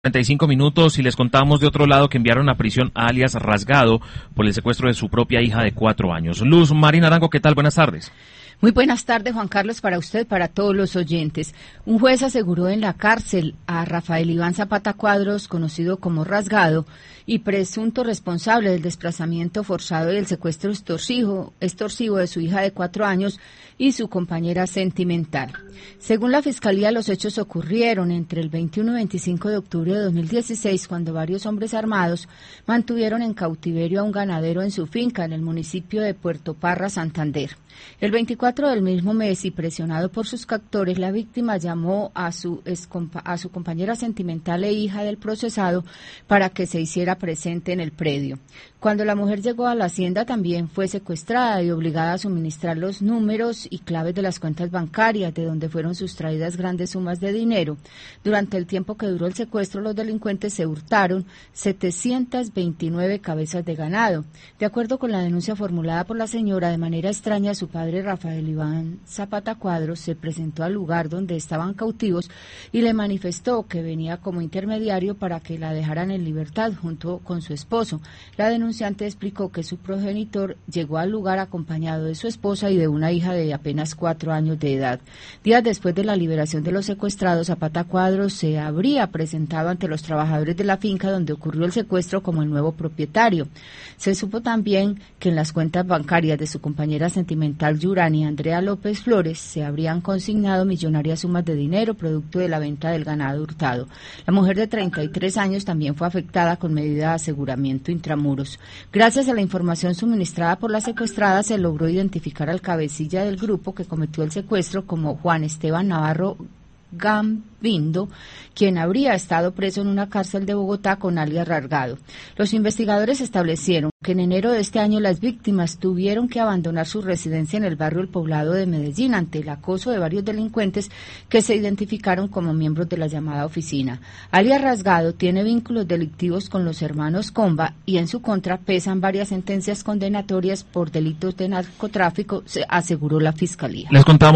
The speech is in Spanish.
45 minutos y les contamos de otro lado que enviaron a prisión a alias Rasgado por el secuestro de su propia hija de 4 años. Luz Marina Arango, ¿qué tal? Buenas tardes. Muy buenas tardes, Juan Carlos, para usted, para todos los oyentes. Un juez aseguró en la cárcel a Rafael Iván Zapata Cuadros, conocido como Rasgado, y presunto responsable del desplazamiento forzado y el secuestro extorsivo de su hija de 4 años y su compañera sentimental. Según la Fiscalía, los hechos ocurrieron entre el 21 y 25 de octubre de 2016, cuando varios hombres armados mantuvieron en cautiverio a un ganadero en su finca en el municipio de Puerto Parra, Santander. El 24 del mismo mes, y presionado por sus captores, la víctima llamó a su compañera sentimental e hija del procesado para que se hiciera presente en el predio. Cuando la mujer llegó a la hacienda, también fue secuestrada y obligada a suministrar los números y claves de las cuentas bancarias de donde fueron sustraídas grandes sumas de dinero. Durante el tiempo que duró el secuestro, los delincuentes se hurtaron 729 cabezas de ganado. De acuerdo con la denuncia formulada por la señora, de manera extraña, su padre Rafael Iván Zapata Cuadros se presentó al lugar donde estaban cautivos y le manifestó que venía como intermediario para que la dejaran en libertad junto con su esposo. La denunciante explicó que su progenitor llegó al lugar acompañado de su esposa y de una hija de apenas 4 años de edad. Días después de la liberación de los secuestrados, Zapata Cuadros se habría presentado ante los trabajadores de la finca donde ocurrió el secuestro como el nuevo propietario. Se supo también que en las cuentas bancarias de su compañera sentimental Yurani Andrea López Flores se habrían consignado millonarias sumas de dinero producto de la venta del ganado hurtado. La mujer de 33 años también fue afectada con medida de aseguramiento intramuros. Gracias a la información suministrada por la secuestrada, se logró identificar al cabecilla del grupo que cometió el secuestro como Juan Esteban Navarro Gambindo, quien habría estado preso en una cárcel de Bogotá con alias Rasgado. Los investigadores establecieron que en enero de este año las víctimas tuvieron que abandonar su residencia en el barrio El Poblado de Medellín ante el acoso de varios delincuentes que se identificaron como miembros de la llamada oficina. Alias Rasgado tiene vínculos delictivos con los hermanos Comba y en su contra pesan varias sentencias condenatorias por delitos de narcotráfico, aseguró la Fiscalía. Les contamos